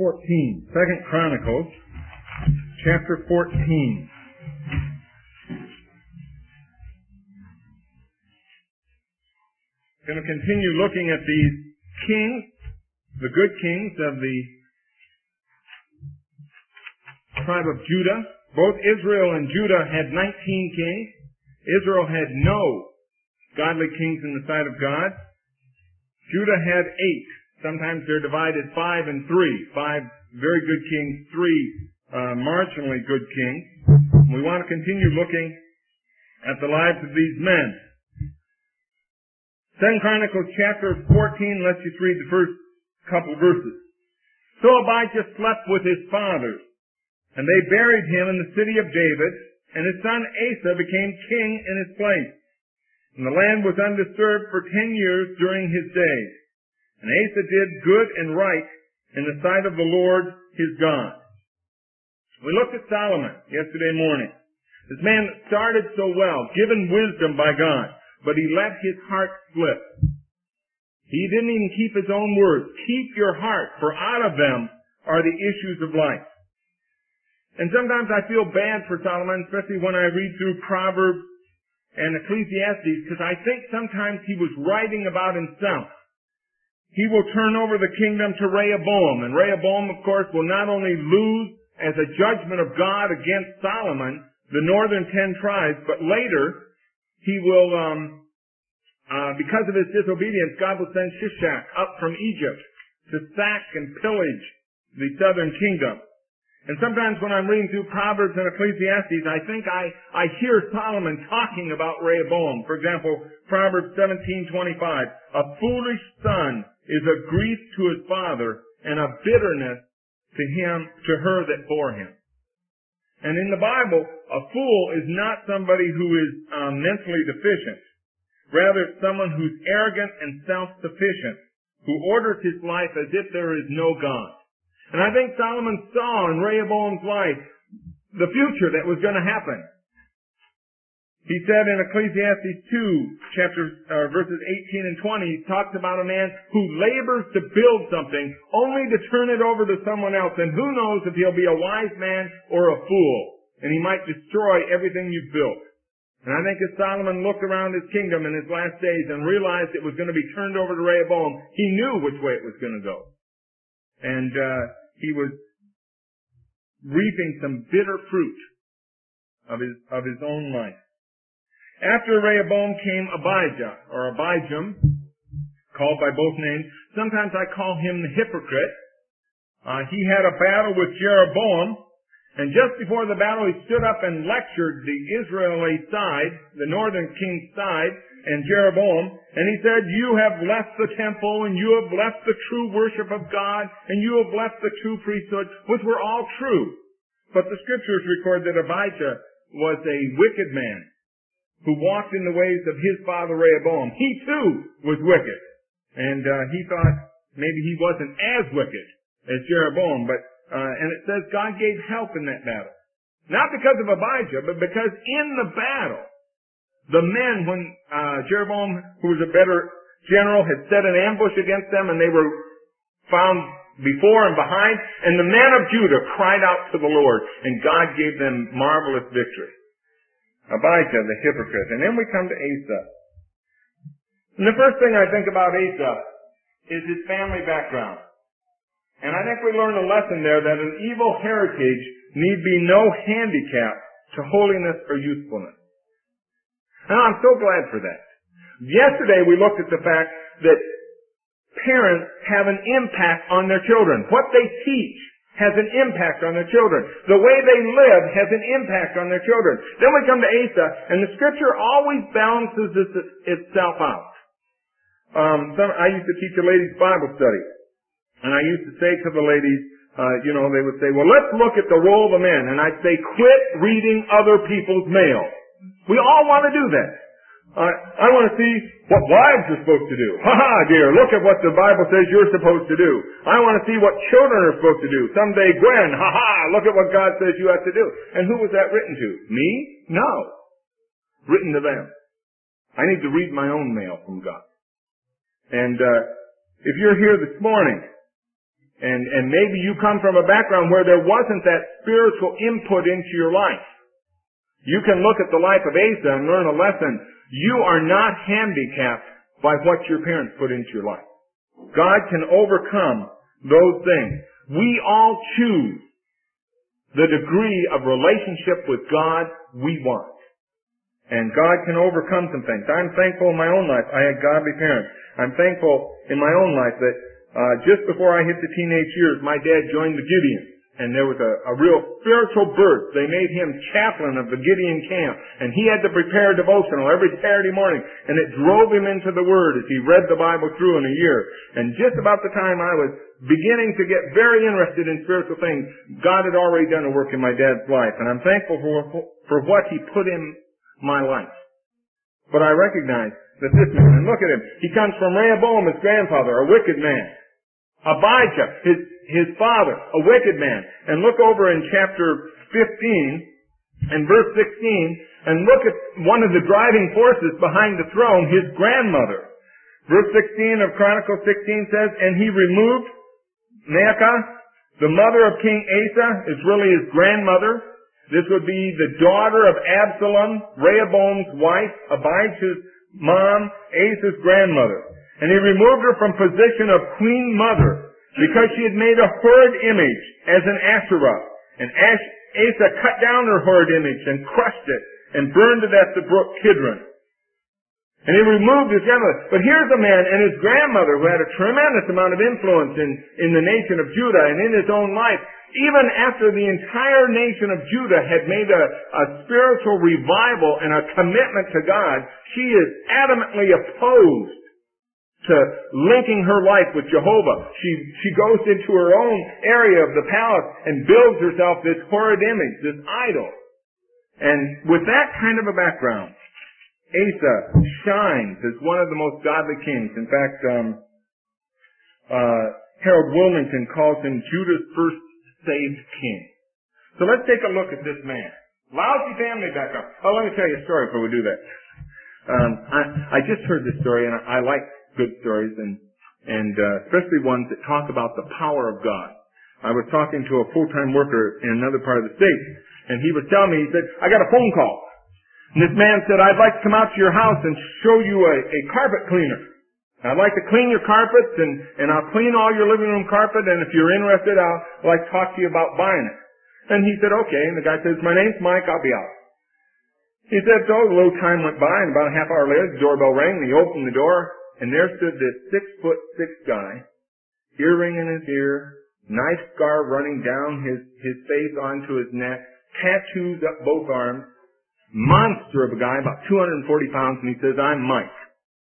14. 2 Chronicles, chapter 14. Going to continue looking at these kings, the good kings of the tribe of Judah. Both Israel and Judah had 19 kings. Israel had no godly kings in the sight of God. Judah had 8. Sometimes they're divided 5 and 3. 5 very good kings, 3 marginally good kings. We want to continue looking at the lives of these men. 2 Chronicles chapter 14, let's just read the first couple verses. So Abijah slept with his fathers, and they buried him in the city of David, and his son Asa became king in his place. And the land was undisturbed for 10 years during his days. And Asa did good and right in the sight of the Lord his God. We looked at Solomon yesterday morning. This man started so well, given wisdom by God, but he let his heart slip. He didn't even keep his own words. Keep your heart, for out of them are the issues of life. And sometimes I feel bad for Solomon, especially when I read through Proverbs and Ecclesiastes, because I think sometimes he was writing about himself. He will turn over the kingdom to Rehoboam, and Rehoboam, of course, will not only lose as a judgment of God against Solomon, the northern 10 tribes, but later he will, because of his disobedience, God will send Shishak up from Egypt to sack and pillage the southern kingdom. And sometimes when I'm reading through Proverbs and Ecclesiastes, I think I hear Solomon talking about Rehoboam. For example, Proverbs 17:25, a foolish son is a grief to his father and a bitterness to her that bore him. And in the Bible, a fool is not somebody who is mentally deficient. Rather, it's someone who's arrogant and self-sufficient, who orders his life as if there is no God. And I think Solomon saw in Rehoboam's life the future that was going to happen. He said in Ecclesiastes 2, verses 18 and 20, he talks about a man who labors to build something only to turn it over to someone else. And who knows if he'll be a wise man or a fool. And he might destroy everything you've built. And I think as Solomon looked around his kingdom in his last days and realized it was going to be turned over to Rehoboam, he knew which way it was going to go. And he was reaping some bitter fruit of his own life. After Rehoboam came Abijah, or Abijam, called by both names. Sometimes I call him the hypocrite. He had a battle with Jeroboam, and just before the battle he stood up and lectured the Israeli side, the northern king's side, and Jeroboam, and he said, you have left the temple, and you have left the true worship of God, and you have left the true priesthood, which were all true. But the scriptures record that Abijah was a wicked man, who walked in the ways of his father Rehoboam. He too was wicked. And he thought maybe he wasn't as wicked as Jeroboam, and it says God gave help in that battle. Not because of Abijah, but because in the battle, the men, when Jeroboam, who was a better general, had set an ambush against them, and they were found before and behind, and the men of Judah cried out to the Lord, and God gave them marvelous victory. Abijah, the hypocrite. And then we come to Asa. And the first thing I think about Asa is his family background. And I think we learn a lesson there that an evil heritage need be no handicap to holiness or usefulness. And I'm so glad for that. Yesterday we looked at the fact that parents have an impact on their children. What they teach has an impact on their children. The way they live has an impact on their children. Then we come to Asa, and the scripture always balances itself out. I used to teach a ladies' Bible study, and I used to say to the ladies, they would say, well, let's look at the role of the men. And I'd say, quit reading other people's mail. We all want to do that. I want to see what wives are supposed to do. Ha ha, dear, look at what the Bible says you're supposed to do. I want to see what children are supposed to do. Someday, Gwen, ha ha, look at what God says you have to do. And who was that written to? Me? No. Written to them. I need to read my own mail from God. And if you're here this morning And maybe you come from a background where there wasn't that spiritual input into your life. You can look at the life of Asa and learn a lesson. You are not handicapped by what your parents put into your life. God can overcome those things. We all choose the degree of relationship with God we want. And God can overcome some things. I'm thankful in my own life I had godly parents. I'm thankful in my own life that just before I hit the teenage years, my dad joined the Gideons. And there was a real spiritual birth. They made him chaplain of the Gideon camp. And he had to prepare a devotional every Saturday morning. And it drove him into the Word as he read the Bible through in a year. And just about the time I was beginning to get very interested in spiritual things, God had already done a work in my dad's life. And I'm thankful for what he put in my life. But I recognize that this man, and look at him, he comes from Rehoboam, his grandfather, a wicked man. Abijah, his father, a wicked man. And look over in chapter 15 and verse 16 and look at one of the driving forces behind the throne, his grandmother. Verse 16 of Chronicles 16 says, and he removed Maacah, the mother of King Asa, is really his grandmother. This would be the daughter of Absalom, Rehoboam's wife, Abijah's mom, Asa's grandmother. And he removed her from position of queen mother because she had made a horrid image as an Asherah. And Asa cut down her horrid image and crushed it and burned it at the brook Kidron. And he removed his grandmother. But here's a man and his grandmother who had a tremendous amount of influence in the nation of Judah and in his own life. Even after the entire nation of Judah had made a spiritual revival and a commitment to God, she is adamantly opposed to linking her life with Jehovah. She goes into her own area of the palace and builds herself this horrid image, this idol. And with that kind of a background, Asa shines as one of the most godly kings. In fact, Harold Wilmington calls him Judah's first saved king. So let's take a look at this man. Lousy family background. Oh, let me tell you a story before we do that. I just heard this story, and I like good stories, and especially ones that talk about the power of God. I was talking to a full-time worker in another part of the state, and he was telling me, he said, I got a phone call. And this man said, I'd like to come out to your house and show you a carpet cleaner. I'd like to clean your carpets, and I'll clean all your living room carpet, and if you're interested, I'll like to talk to you about buying it. And he said, okay. And the guy says, my name's Mike, I'll be out. He said, so a little time went by, and about a half hour later, the doorbell rang, and he opened the door, and there stood this 6'6" guy, earring in his ear, knife scar running down his face onto his neck, tattoos up both arms, monster of a guy, about 240 pounds, and he says, I'm Mike.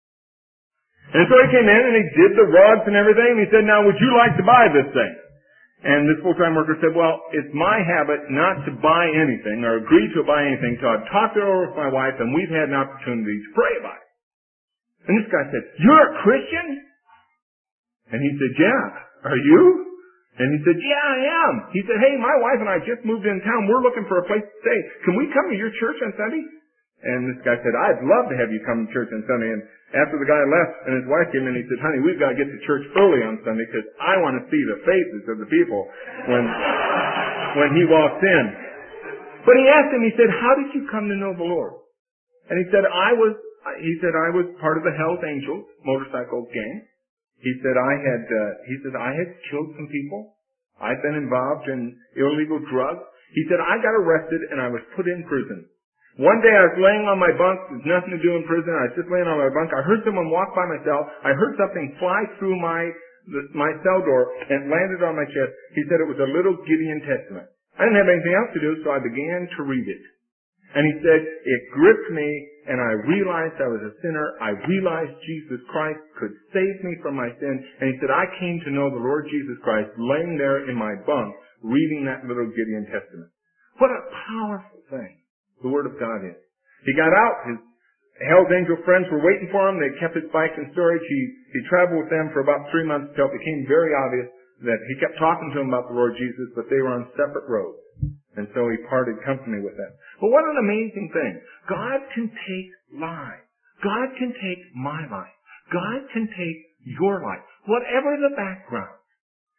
And so he came in and he did the rugs and everything, and he said, now would you like to buy this thing? And this full-time worker said, well, it's my habit not to buy anything or agree to buy anything until I've talked it over with my wife and we've had an opportunity to pray about it. And this guy said, you're a Christian? And he said, yeah. Are you? And he said, yeah, I am. He said, hey, my wife and I just moved in town. We're looking for a place to stay. Can we come to your church on Sunday? And this guy said, I'd love to have you come to church on Sunday. And after the guy left and his wife came in, he said, honey, we've got to get to church early on Sunday because I want to see the faces of the people when he walks in. But he asked him, he said, how did you come to know the Lord? And he said, I was part of the Hells Angels motorcycle gang. He said, I had killed some people. I'd been involved in illegal drugs. He said, I got arrested and I was put in prison. One day I was laying on my bunk. There's nothing to do in prison. I was just laying on my bunk. I heard someone walk by my cell. I heard something fly through my cell door and landed on my chest. He said it was a little Gideon Testament. I didn't have anything else to do, so I began to read it. And he said, it gripped me, and I realized I was a sinner. I realized Jesus Christ could save me from my sin. And he said, I came to know the Lord Jesus Christ laying there in my bunk, reading that little Gideon Testament. What a powerful thing the Word of God is. He got out. His Hell's Angel friends were waiting for him. They kept his bike in storage. He traveled with them for about 3 months until it became very obvious that he kept talking to them about the Lord Jesus, but they were on separate roads. And so he parted company with them. But what an amazing thing. God can take lives. God can take my life. God can take your life. Whatever the background.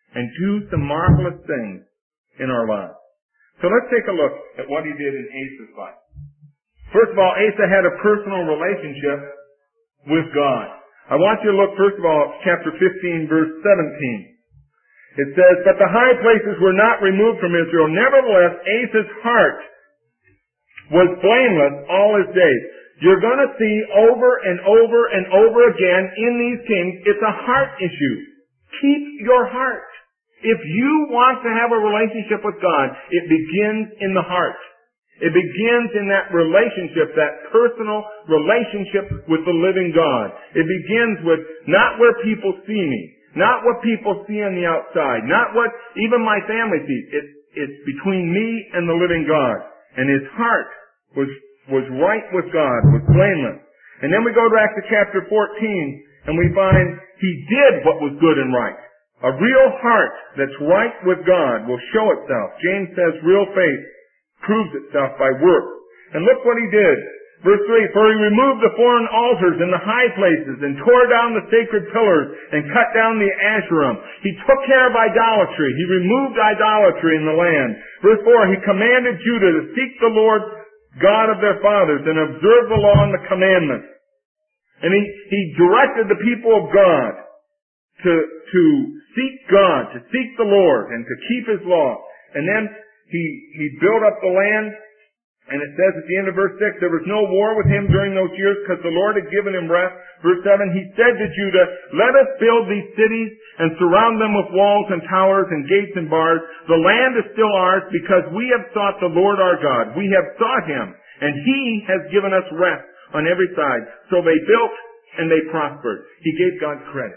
and do some marvelous things in our lives. So let's take a look at what he did in Asa's life. First of all, Asa had a personal relationship with God. I want you to look first of all at chapter 15, verse 17. It says, "But the high places were not removed from Israel. Nevertheless, Asa's heart was blameless all his days." You're going to see over and over and over again in these kings, it's a heart issue. Keep your heart. If you want to have a relationship with God, it begins in the heart. It begins in that relationship, that personal relationship with the living God. It begins with not where people see me, not what people see on the outside, not what even my family sees. It's between me and the living God. And his heart was right with God, was blameless. And then we go back to chapter 14, and we find he did what was good and right. A real heart that's right with God will show itself. James says real faith proves itself by work. And look what he did. Verse 3, "For he removed the foreign altars in the high places and tore down the sacred pillars and cut down the Asherim." He took care of idolatry. He removed idolatry in the land. Verse 4, "He commanded Judah to seek the Lord God of their fathers and observe the law and the commandments." And he directed the people of God to seek God, to seek the Lord, and to keep his law. And then he built up the land, and it says at the end of verse 6, there was no war with him during those years because the Lord had given him rest. Verse 7, he said to Judah, "Let us build these cities and surround them with walls and towers and gates and bars. The land is still ours because we have sought the Lord our God. We have sought him, and he has given us rest on every side." So they built and they prospered. He gave God credit.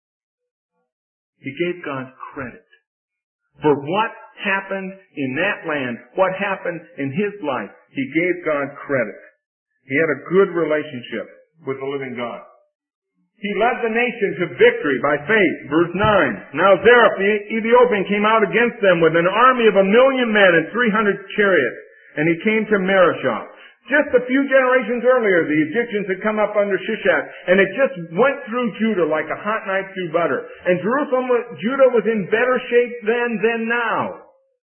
He gave God credit for what happened in that land, what happened in his life. He gave God credit. He had a good relationship with the living God. He led the nation to victory by faith. Verse 9. "Now Zareph the Ethiopian came out against them with an army of 1,000,000 men and 300 chariots, and he came to Mareshah." Just a few generations earlier, the Egyptians had come up under Shishak, and it just went through Judah like a hot knife through butter. And Judah was in better shape then than now.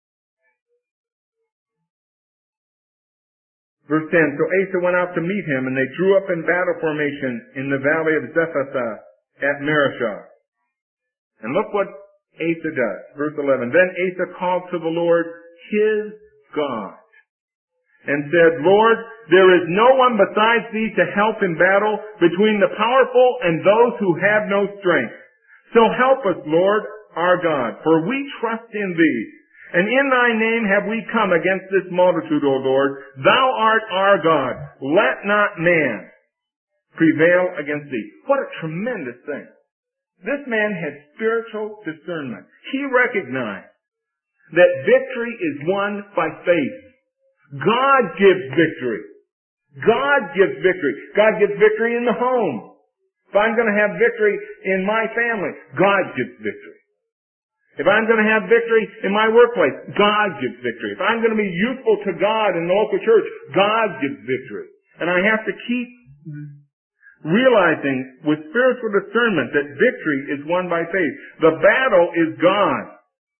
Verse 10, "So Asa went out to meet him, and they drew up in battle formation in the valley of Zephathah at Mareshah." And look what Asa does. Verse 11, "Then Asa called to the Lord his God, and said, 'Lord, there is no one besides thee to help in battle between the powerful and those who have no strength. So help us, Lord, our God, for we trust in thee. And in thy name have we come against this multitude, O Lord. Thou art our God. Let not man prevail against thee.'" What a tremendous thing. This man had spiritual discernment. He recognized that victory is won by faith. God gives victory. God gives victory. God gives victory in the home. If I'm going to have victory in my family, God gives victory. If I'm going to have victory in my workplace, God gives victory. If I'm going to be useful to God in the local church, God gives victory. And I have to keep realizing with spiritual discernment that victory is won by faith. The battle is God.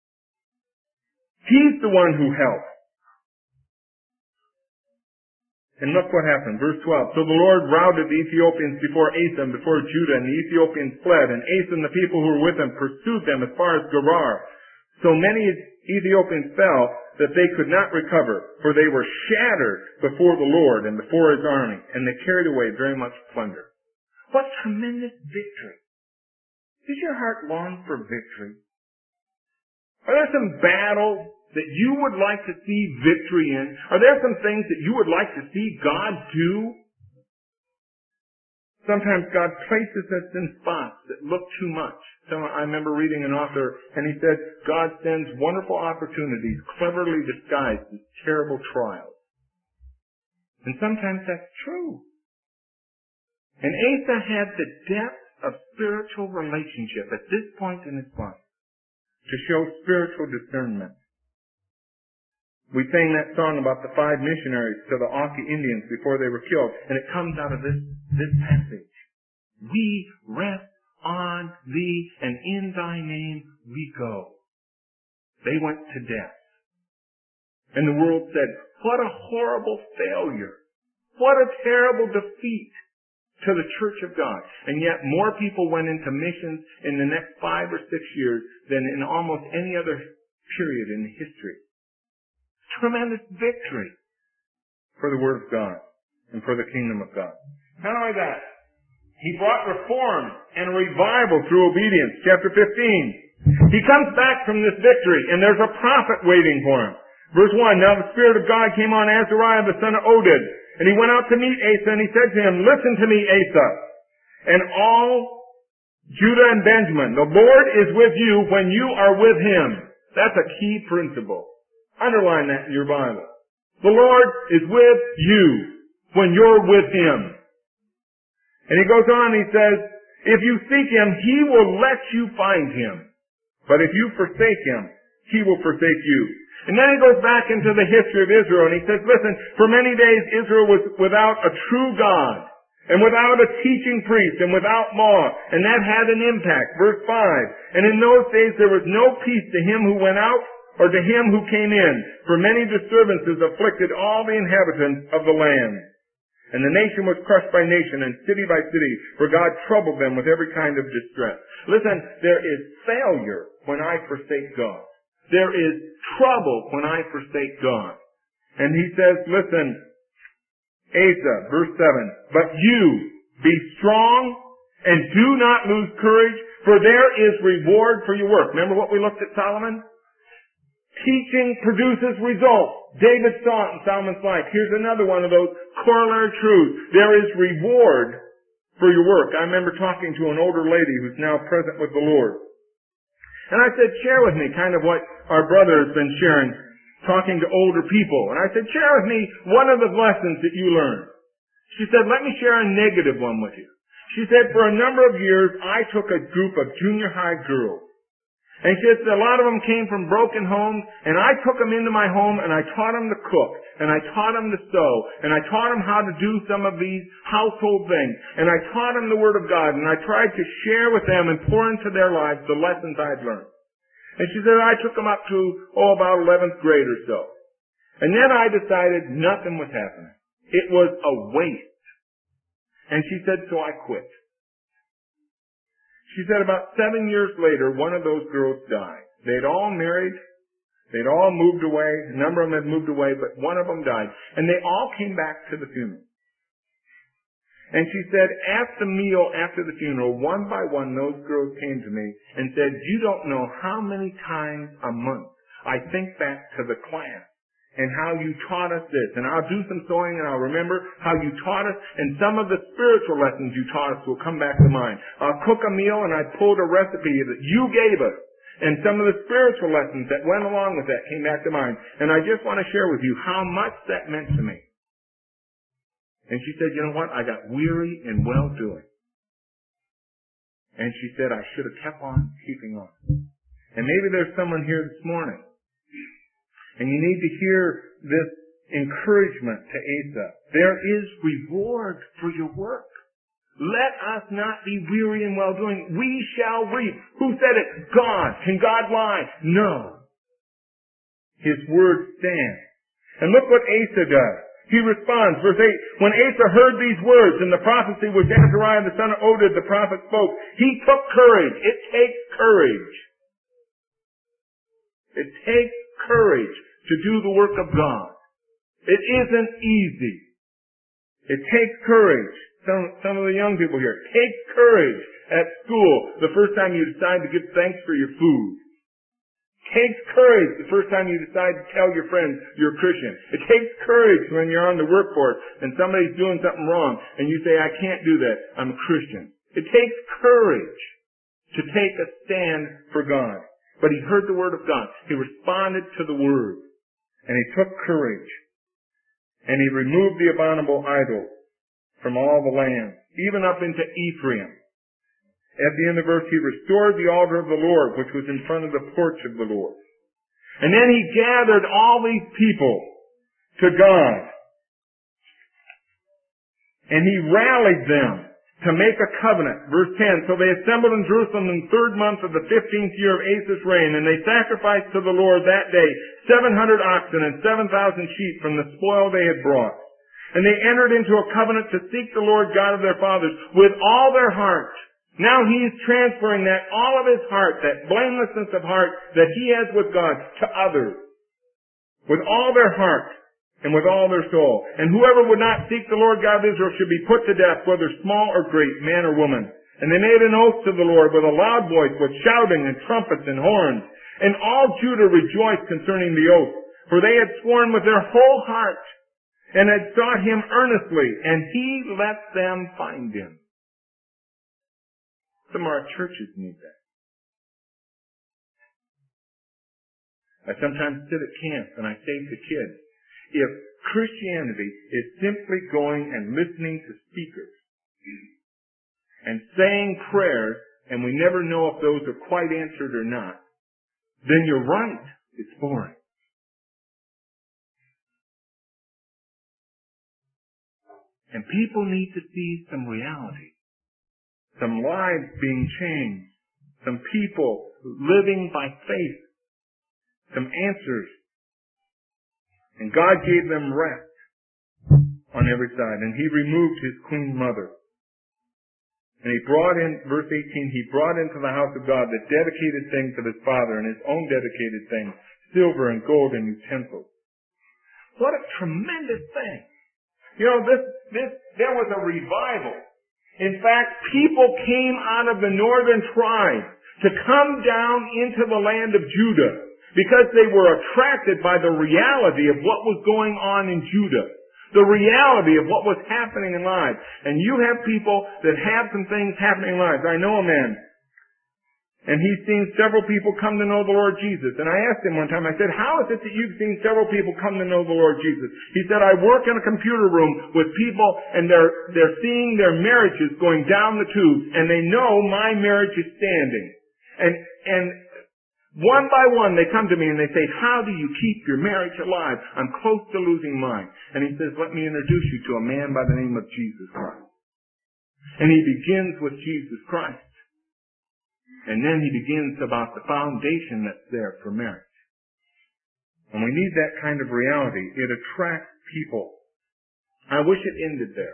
He's the one who helps. And look what happened. Verse 12. "So the Lord routed the Ethiopians before Asa and before Judah, and the Ethiopians fled, and Asa and the people who were with him pursued them as far as Gerar. So many Ethiopians fell that they could not recover, for they were shattered before the Lord and before his army, and they carried away very much plunder." What tremendous victory. Does your heart long for victory? Are there some battles that you would like to see victory in? Are there some things that you would like to see God do? Sometimes God places us in spots that look too much. So I remember reading an author, and he said, God sends wonderful opportunities, cleverly disguised as terrible trials. And sometimes that's true. And Asa had the depth of spiritual relationship at this point in his life to show spiritual discernment. We sang that song about the 5 missionaries to the Auca Indians before they were killed, and it comes out of this passage. We rest on thee, and in thy name we go. They went to death. And the world said, what a horrible failure. What a terrible defeat to the Church of God. And yet more people went into missions in the next 5 or 6 years than in almost any other period in history. Tremendous victory for the Word of God and for the kingdom of God. Not only that, He brought reform and a revival through obedience. Chapter 15. He comes back from this victory, and there's a prophet waiting for him. Verse 1, now the Spirit of God came on Azariah, the son of Oded, and he went out to meet Asa, and he said to him, listen to me, Asa, and all Judah and Benjamin. The Lord is with you when you are with Him. That's a key principle. Underline that in your Bible. The Lord is with you when you're with Him. And he goes on, he says, if you seek Him, He will let you find Him. But if you forsake Him, He will forsake you. And then he goes back into the history of Israel, and he says, listen, for many days Israel was without a true God, and without a teaching priest, and without law, and that had an impact. Verse 5, and in those days there was no peace to him who went out, or to him who came in, for many disturbances afflicted all the inhabitants of the land. And the nation was crushed by nation, and city by city, for God troubled them with every kind of distress. Listen, there is failure when I forsake God. There is trouble when I forsake God. And he says, listen, Asa, verse 7, but you be strong and do not lose courage, for there is reward for your work. Remember what we looked at Solomon? Teaching produces results. David saw it in Solomon's life. Here's another one of those corollary truths. There is reward for your work. I remember talking to an older lady who's now present with the Lord. And I said, share with me kind of what our brother has been sharing, talking to older people. And I said, share with me one of the lessons that you learned. She said, let me share a negative one with you. She said, for a number of years, I took a group of junior high girls. And she said, a lot of them came from broken homes, and I took them into my home, and I taught them to cook, and I taught them to sew, and I taught them how to do some of these household things, and I taught them the Word of God, and I tried to share with them and pour into their lives the lessons I'd learned. And she said, I took them up to, about 11th grade or so. And then I decided nothing was happening. It was a waste. And she said, so I quit. She said about 7 years later, one of those girls died. They'd all married. They'd all moved away. A number of them had moved away, but one of them died. And they all came back to the funeral. And she said, at the meal after the funeral, one by one, those girls came to me and said, you don't know how many times a month I think back to the class and how you taught us this. And I'll do some sewing and I'll remember how you taught us, and some of the spiritual lessons you taught us will come back to mind. I'll cook a meal and I pulled a recipe that you gave us, and some of the spiritual lessons that went along with that came back to mind. And I just want to share with you how much that meant to me. And she said, you know what? I got weary in well-doing. And she said, I should have kept on keeping on. And maybe there's someone here this morning, and you need to hear this encouragement to Asa. There is reward for your work. Let us not be weary in well-doing. We shall reap. Who said it? God. Can God lie? No. His word stands. And look what Asa does. He responds, verse 8, when Asa heard these words and the prophecy which Azariah the son of Oded the prophet spoke, he took courage. It takes courage. It takes courage to do the work of God. It isn't easy. It takes courage. Some of the young people here, take courage at school the first time you decide to give thanks for your food. Takes courage the first time you decide to tell your friends you're a Christian. It takes courage when you're on the workforce and somebody's doing something wrong and you say, I can't do that. I'm a Christian. It takes courage to take a stand for God. But he heard the word of God. He responded to the word. And he took courage. And he removed the abominable idols from all the land, even up into Ephraim. At the end of the verse, he restored the altar of the Lord, which was in front of the porch of the Lord. And then he gathered all these people to God. And he rallied them. to make a covenant. Verse 10, so they assembled in Jerusalem in the 3rd month of the 15th year of Asa's reign, and they sacrificed to the Lord that day 700 oxen and 7,000 sheep from the spoil they had brought. And they entered into a covenant to seek the Lord God of their fathers with all their heart. Now he's transferring that, all of his heart, that blamelessness of heart that he has with God, to others. With all their heart and with all their soul. And whoever would not seek the Lord God of Israel should be put to death, whether small or great, man or woman. And they made an oath to the Lord with a loud voice, with shouting and trumpets and horns. And all Judah rejoiced concerning the oath, for they had sworn with their whole heart, and had sought him earnestly, and he let them find him. Some of our churches need that. I sometimes sit at camp and I say to kids, if Christianity is simply going and listening to speakers and saying prayers, and we never know if those are quite answered or not, then you're right. It's boring. And people need to see some reality. Some lives being changed. Some people living by faith. Some answers. And God gave them rest on every side. And he removed his queen mother. And he brought in, verse 18, he brought into the house of God the dedicated things of his father and his own dedicated things, silver and gold and utensils. What a tremendous thing. You know, there was a revival. In fact, people came out of the northern tribes to come down into the land of Judah because they were attracted by the reality of what was going on in Judah. The reality of what was happening in lives. And you have people that have some things happening in lives. I know a man, and he's seen several people come to know the Lord Jesus. And I asked him one time, I said, how is it that you've seen several people come to know the Lord Jesus? He said, I work in a computer room with people, and they're seeing their marriages going down the tubes, and they know my marriage is standing. And one by one, they come to me and they say, how do you keep your marriage alive? I'm close to losing mine. And he says, let me introduce you to a man by the name of Jesus Christ. And he begins with Jesus Christ. And then he begins about the foundation that's there for marriage. And we need that kind of reality. It attracts people. I wish it ended there.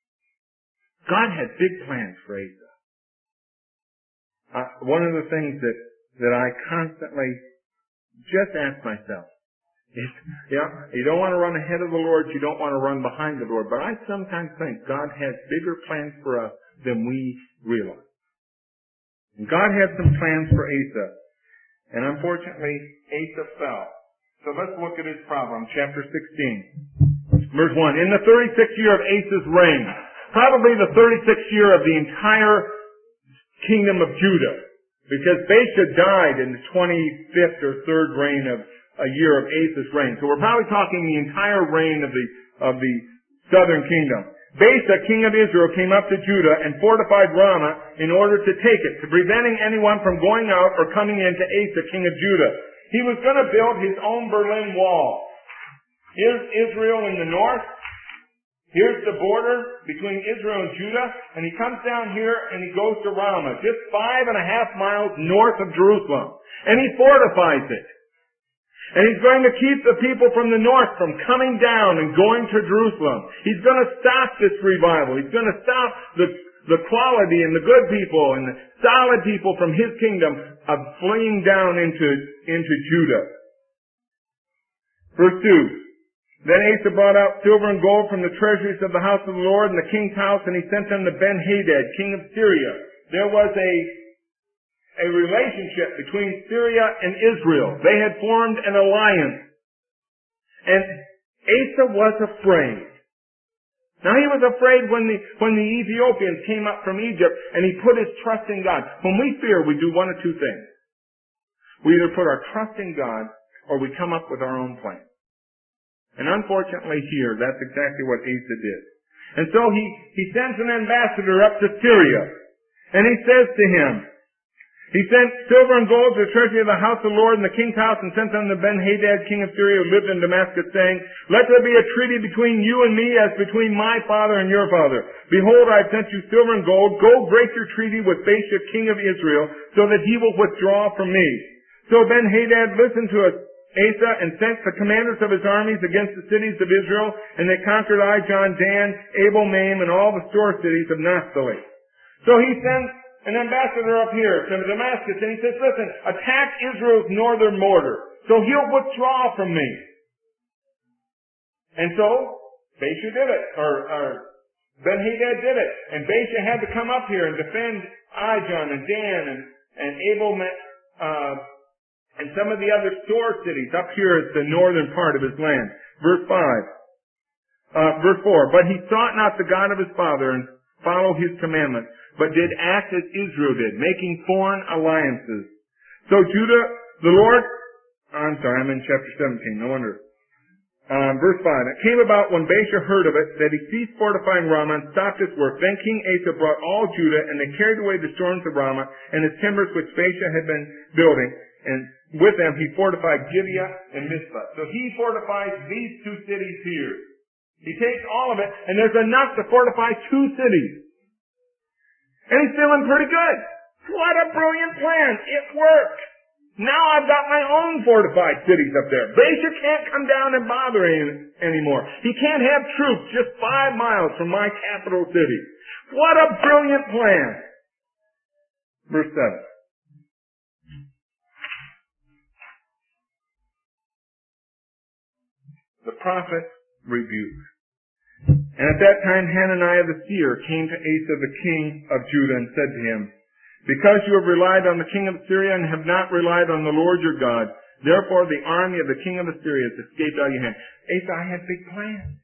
God had big plans for Asa. One of the things that I constantly just ask myself is, you don't want to run ahead of the Lord, you don't want to run behind the Lord. But I sometimes think God has bigger plans for us than we realize. And God had some plans for Asa. And unfortunately, Asa fell. So let's look at his problem. Chapter 16. Verse 1. In the 36th year of Asa's reign, probably the 36th year of the entire kingdom of Judah, because Baasha died in the 25th or 3rd reign of a year of Asa's reign. So we're probably talking the entire reign of the southern kingdom. Baasha, king of Israel, came up to Judah and fortified Ramah in order to take it, to preventing anyone from going out or coming in to Asa, king of Judah. He was going to build his own Berlin Wall. Here's Israel in the north. Here's the border between Israel and Judah. And he comes down here and he goes to Ramah, just 5.5 miles north of Jerusalem. And he fortifies it. And he's going to keep the people from the north from coming down and going to Jerusalem. He's going to stop this revival. He's going to stop the quality and the good people and the solid people from his kingdom of fleeing down into Judah. Verse 2. Then Asa brought out silver and gold from the treasuries of the house of the Lord and the king's house, and he sent them to Ben-Hadad, king of Syria. There was a relationship between Syria and Israel. They had formed an alliance. And Asa was afraid. Now he was afraid when the Ethiopians came up from Egypt and he put his trust in God. When we fear, we do one of two things. We either put our trust in God or we come up with our own plan. And unfortunately here, that's exactly what Asa did. And so he sends an ambassador up to Syria. And he says to him, He sent silver and gold to the treasury of the house of the Lord and the king's house, and sent them to Ben-Hadad, king of Syria, who lived in Damascus, saying, Let there be a treaty between you and me as between my father and your father. Behold, I have sent you silver and gold. Go break your treaty with Baasha, king of Israel, so that he will withdraw from me. So Ben-Hadad listened to Asa and sent the commanders of his armies against the cities of Israel, and they conquered Ijon, Dan, Abel-Maim, and all the store cities of Naphtali. So he sent an ambassador up here to Damascus, and he says, listen, attack Israel's northern border, so he'll withdraw from me. And so, Baasha did it, or Ben-Hadad did it, and Baasha had to come up here and defend Ijon and Dan and Abel, and some of the other store cities up here at the northern part of his land. Verse 4, But he sought not the God of his father and followed his commandments, but did act as Israel did, making foreign alliances. So Judah, I'm in chapter 17, no wonder. Verse 5, It came about when Baasha heard of it that he ceased fortifying Ramah and stopped his work. Then King Asa brought all Judah, and they carried away the storms of Ramah and its timbers which Baasha had been building, and with them he fortified Gibeah and Mizpah. So he fortifies these two cities here. He takes all of it, and there's enough to fortify two cities. And he's feeling pretty good. What a brilliant plan. It worked. Now I've got my own fortified cities up there. Baasha can't come down and bother him anymore. He can't have troops just 5 miles from my capital city. What a brilliant plan. Verse 7. The prophet rebukes. And at that time Hananiah the seer came to Asa the king of Judah and said to him, Because you have relied on the king of Syria and have not relied on the Lord your God, therefore the army of the king of Assyria has escaped out of your hand. Asa, I had big plans.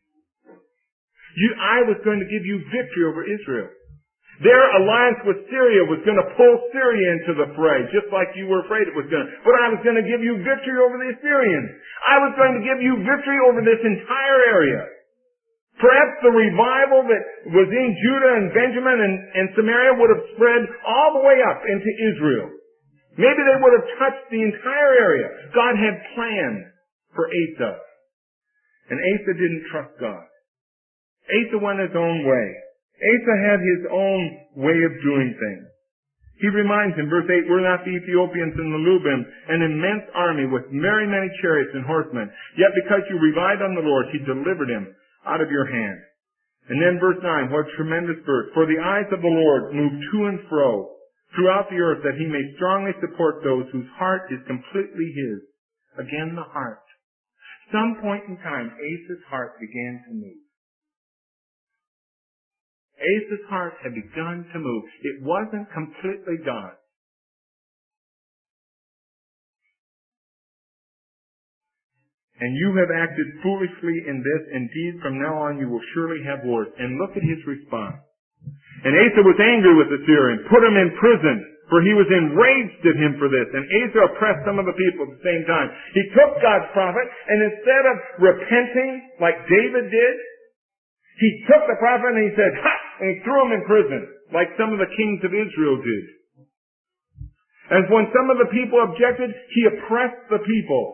I was going to give you victory over Israel. Their alliance with Syria was going to pull Syria into the fray, just like you were afraid it was going to. But I was going to give you victory over the Assyrians. I was going to give you victory over this entire area. Perhaps the revival that was in Judah and Benjamin and Samaria would have spread all the way up into Israel. Maybe they would have touched the entire area. God had plans for Asa. And Asa didn't trust God. Asa went his own way. Asa had his own way of doing things. He reminds him, verse 8, Were not the Ethiopians and the Lubim an immense army with very many chariots and horsemen? Yet because you relied on the Lord, he delivered him out of your hand. And then verse 9, what tremendous verse. For the eyes of the Lord move to and fro throughout the earth, that he may strongly support those whose heart is completely his. Again, the heart. Some point in time, Asa's heart began to move. Asa's heart had begun to move. It wasn't completely God. And you have acted foolishly in this. Indeed, from now on you will surely have wars. And look at his response. And Asa was angry with the Syrian, put him in prison, for he was enraged at him for this. And Asa oppressed some of the people at the same time. He took God's prophet, and instead of repenting like David did, he took the prophet and he said, ha! And he threw him in prison, like some of the kings of Israel did. And when some of the people objected, he oppressed the people.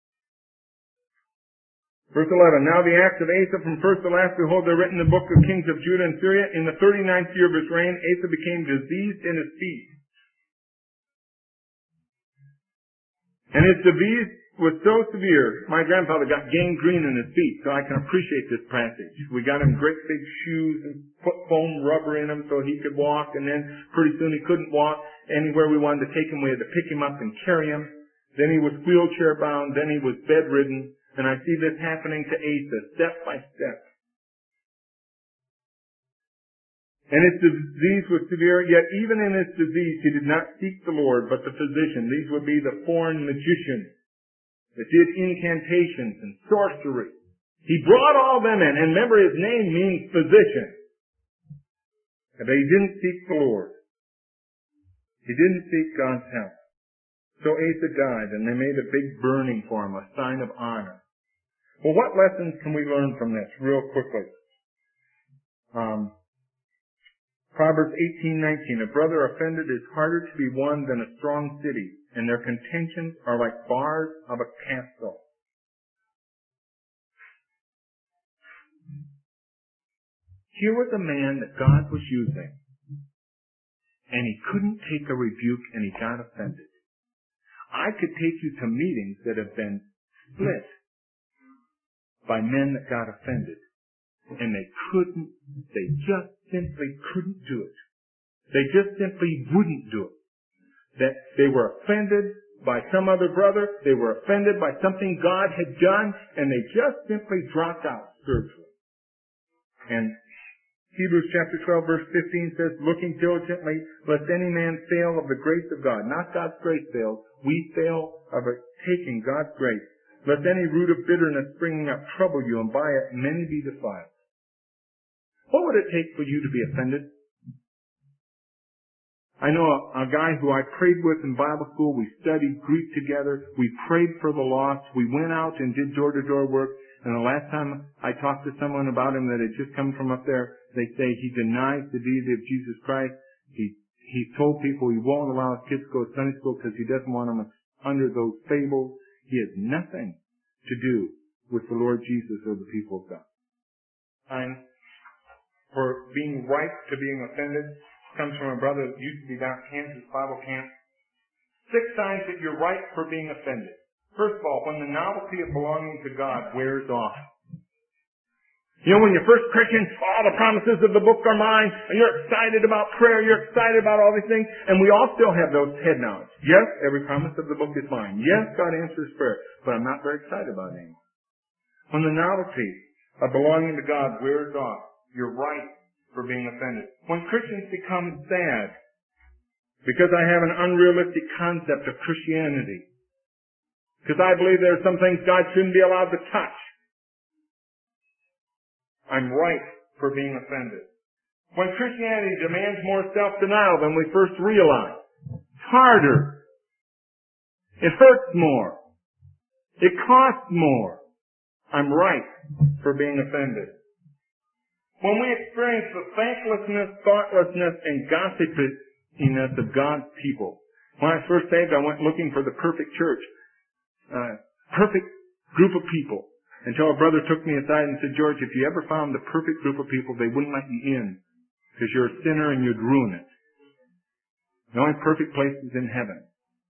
Verse 11, Now the acts of Asa from first to last, behold, they're written in the book of kings of Judah and Syria. In the 39th year of his reign, Asa became diseased in his feet. And his disease was so severe, my grandfather got gangrene in his feet, so I can appreciate this passage. We got him great big shoes and put foam rubber in them so he could walk, and then pretty soon he couldn't walk anywhere we wanted to take him. We had to pick him up and carry him. Then he was wheelchair bound, then he was bedridden. And I see this happening to Asa, step by step. And his disease was severe, yet even in his disease he did not seek the Lord, but the physician. These would be the foreign magicians that did incantations and sorcery. He brought all them in, and remember his name means physician. But he didn't seek the Lord. He didn't seek God's help. So Asa died, and they made a big burning for him, a sign of honor. Well, what lessons can we learn from this real quickly? Proverbs 18:19, a brother offended is harder to be won than a strong city, and their contentions are like bars of a castle. Here was a man that God was using, and he couldn't take a rebuke, and he got offended. I could take you to meetings that have been split by men that got offended, and they just simply couldn't do it. They just simply wouldn't do it. That they were offended by some other brother, they were offended by something God had done, and they just simply dropped out spiritually. And Hebrews chapter 12 verse 15 says, looking diligently, lest any man fail of the grace of God. Not God's grace fails. We fail of taking God's grace. Lest any root of bitterness springing up trouble you, and by it many be defiled. What would it take for you to be offended? I know a guy who I prayed with in Bible school. We studied Greek together. We prayed for the lost. We went out and did door-to-door work. And the last time I talked to someone about him that had just come from up there, they say he denies the deity of Jesus Christ. He told people he won't allow his kids to go to Sunday school because he doesn't want them under those fables. He has nothing to do with the Lord Jesus or the people of God. And for being right to being offended comes from a brother that used to be down at Kansas Bible Camp. 6 signs that you're right for being offended. First of all, when the novelty of belonging to God wears off. You know, when you're first Christian, all the promises of the book are mine, and you're excited about prayer, you're excited about all these things, and we all still have those head nods. Yes, every promise of the book is mine. Yes, God answers prayer, but I'm not very excited about it anymore. When the novelty of belonging to God wears off, you're right for being offended. When Christians become sad because I have an unrealistic concept of Christianity, because I believe there are some things God shouldn't be allowed to touch, I'm right for being offended. When Christianity demands more self-denial than we first realized, it's harder. It hurts more. It costs more. I'm right for being offended. When we experience the thanklessness, thoughtlessness, and gossipiness of God's people. When I was first saved, I went looking for the perfect church. Perfect group of people. Until a brother took me aside and said, George, if you ever found the perfect group of people, they wouldn't let you in. Because you're a sinner and you'd ruin it. The only perfect place is in heaven.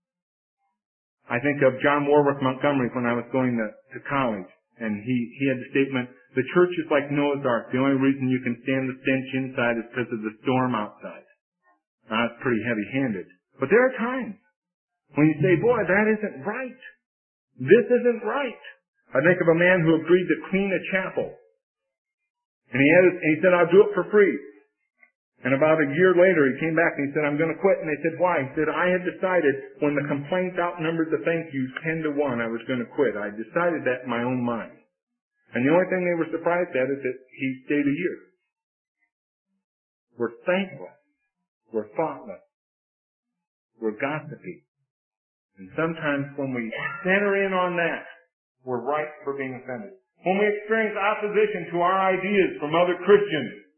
I think of John Warwick Montgomery when I was going to college. And he had the statement, the church is like Noah's Ark. The only reason you can stand the stench inside is because of the storm outside. Now, that's pretty heavy-handed. But there are times when you say, boy, that isn't right. This isn't right. I think of a man who agreed to clean a chapel. And he said, I'll do it for free. And about a year later, he came back and he said, I'm going to quit. And they said, why? He said, I had decided when the complaints outnumbered the thank yous 10-1, I was going to quit. I decided that in my own mind. And the only thing they were surprised at is that he stayed a year. We're thankless. We're thoughtless. We're gossipy. And sometimes when we center in on that, we're right for being offended. When we experience opposition to our ideas from other Christians,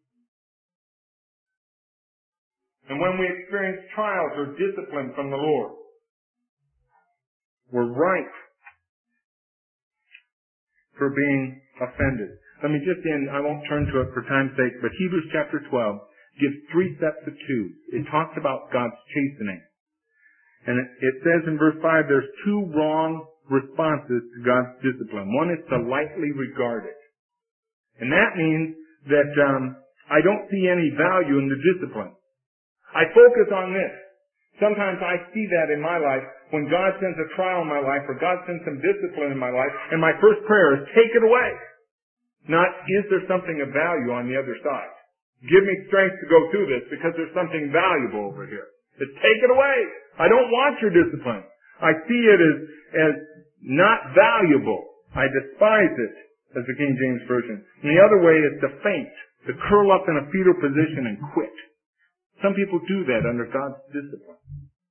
and when we experience trials or discipline from the Lord, we're right for being offended. Let me just end, I won't turn to it for time's sake, but Hebrews chapter 12 gives 3 sets of twos. It talks about God's chastening. And it says in verse 5, there's 2 wrong responses to God's discipline. One is to lightly regard it. And that means that I don't see any value in the discipline. I focus on this. Sometimes I see that in my life when God sends a trial in my life or God sends some discipline in my life, and my first prayer is, take it away. Not, is there something of value on the other side? Give me strength to go through this because there's something valuable over here. It's take it away. I don't want your discipline. I see it as not valuable. I despise it, as the King James Version. And the other way is to faint, to curl up in a fetal position and quit. Some people do that under God's discipline.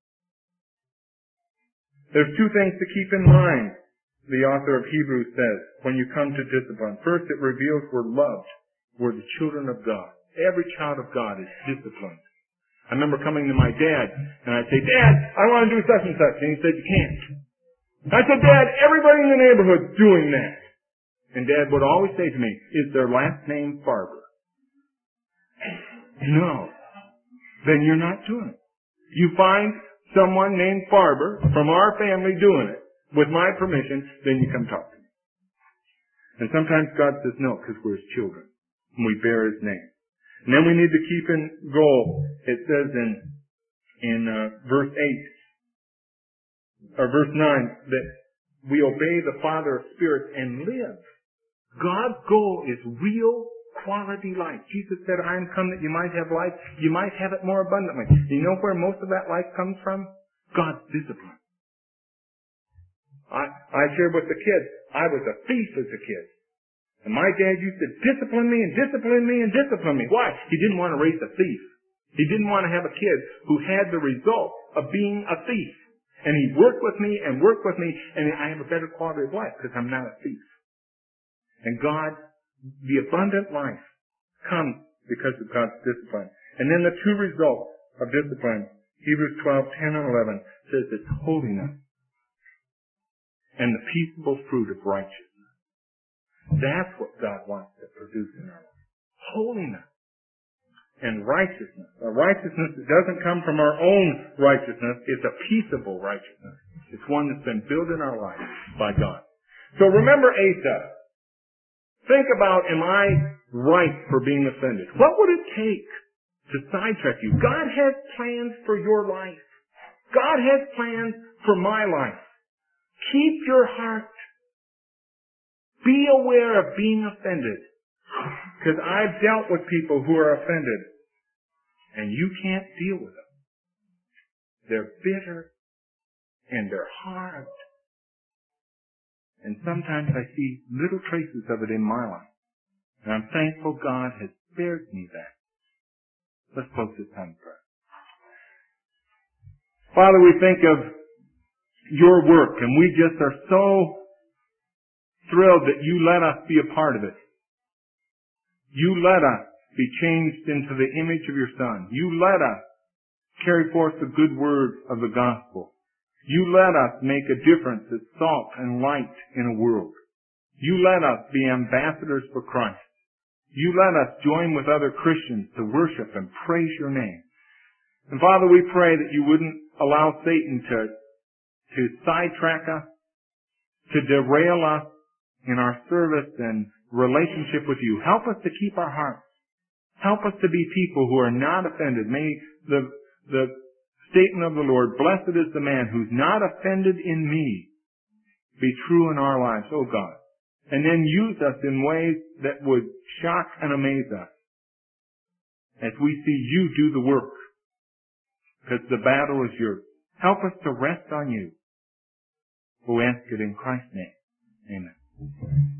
There's 2 things to keep in mind, the author of Hebrews says, when you come to discipline. First, it reveals we're loved. We're the children of God. Every child of God is disciplined. I remember coming to my dad, and I'd say, Dad, I want to do such and such. And he said, you can't. I said, Dad, everybody in the neighborhood's doing that. And Dad would always say to me, is their last name Farber? No. Then you're not doing it. You find someone named Farber from our family doing it, with my permission, then you come talk to me. And sometimes God says no, because we're His children, and we bear His name. And then we need to keep in goal, it says in verse 8, or verse 9, that we obey the Father of spirits and live. God's goal is real quality life. Jesus said, I am come that you might have life. You might have it more abundantly. You know where most of that life comes from? God's discipline. I shared with the kids, I was a thief as a kid. And my dad used to discipline me and discipline me and discipline me. Why? He didn't want to raise a thief. He didn't want to have a kid who had the result of being a thief. And he worked with me, and I have a better quality of life because I'm not a thief. And God, the abundant life comes because of God's discipline. And then the two results of discipline, Hebrews 12:10 and 11, says it's holiness and the peaceable fruit of righteousness. That's what God wants to produce in our life. Holiness and righteousness. A righteousness that doesn't come from our own righteousness. It's a peaceable righteousness. It's one that's been built in our life by God. So remember Asa. Think about, am I right for being offended? What would it take to sidetrack you? God has plans for your life. God has plans for my life. Keep your heart. Be aware of being offended. Because I've dealt with people who are offended. And you can't deal with them. They're bitter. And they're hard. And sometimes I see little traces of it in my life. And I'm thankful God has spared me that. Let's close this time in prayer. Father, we think of your work, and we just are so thrilled that you let us be a part of it. You let us be changed into the image of your Son. You let us carry forth the good word of the gospel. You let us make a difference as salt and light in a world. You let us be ambassadors for Christ. You let us join with other Christians to worship and praise your name. And Father, we pray that you wouldn't allow Satan to sidetrack us, to derail us in our service and relationship with you. Help us to keep our hearts. Help us to be people who are not offended. May the statement of the Lord, blessed is the man who's not offended in me, be true in our lives, oh God. And then use us in ways that would shock and amaze us as we see you do the work, because the battle is yours. Help us to rest on you. We ask it in Christ's name. Amen.